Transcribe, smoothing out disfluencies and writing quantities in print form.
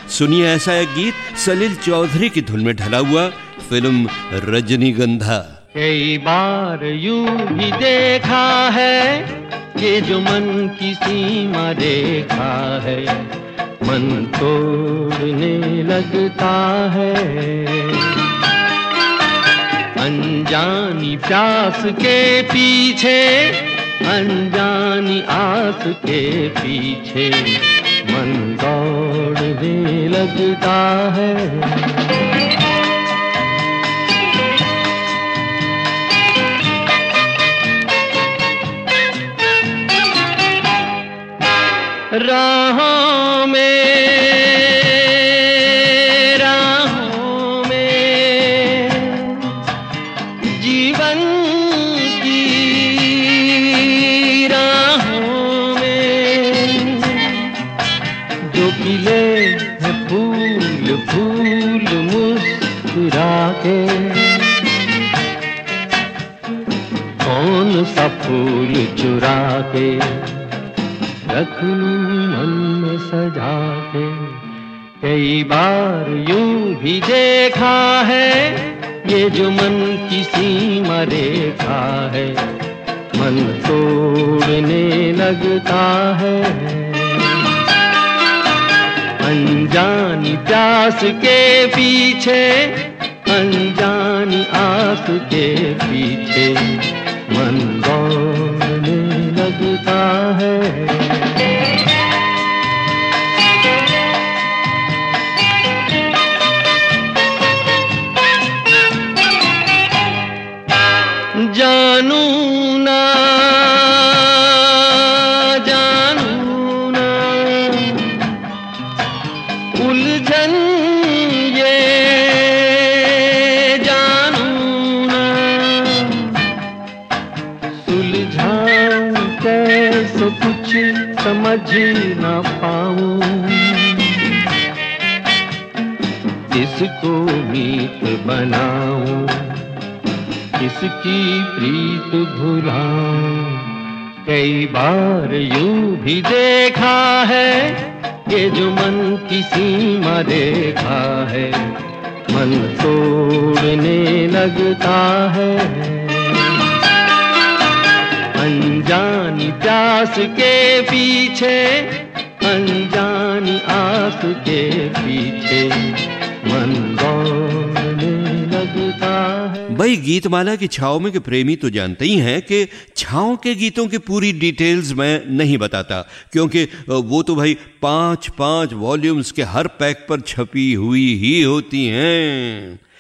सुनिए ऐसा एक गीत सलील चौधरी की धुन में ढला हुआ फिल्म रजनीगंधा। कई बार यूं भी देखा है ये जो मन की सीमा रेखा है, मन तोड़ने लगता है। अनजानी प्यास के पीछे, अनजानी आस के पीछे मन दौड़ने लगता है। राहों में जीवन की राहों में जो खिले हैं फूल फूल मुस्कुरा के, कौन सा फूल चुरा के रख लूं मन में सजा के। कई बार यूं भी देखा है ये जो मन की सीमा रेखा है, मन तोड़ने लगता है। अनजानी प्यास के पीछे, अनजानी आस के पीछे मन दौड़ने लगता है। जानू ना जानू ना उलझन ये जानू ना, सुलझाऊं कैसे कुछ समझ ना पाऊं। किसको मीत बनाऊं, किसकी प्रीत भुलाऊं। कई बार यूं भी देखा है ये जो मन की सीमा रेखा है, मन तोड़ने लगता है। अनजानी प्यास के पीछे, अनजानी आस के पीछे मन दौड़ने लगता है। भाई गीतमाला की छाव में के प्रेमी तो जानते ही हैं कि छाव के गीतों की पूरी डिटेल्स मैं नहीं बताता, क्योंकि वो तो भाई 5-5 वॉल्यूम्स के हर पैक पर छपी हुई ही होती हैं।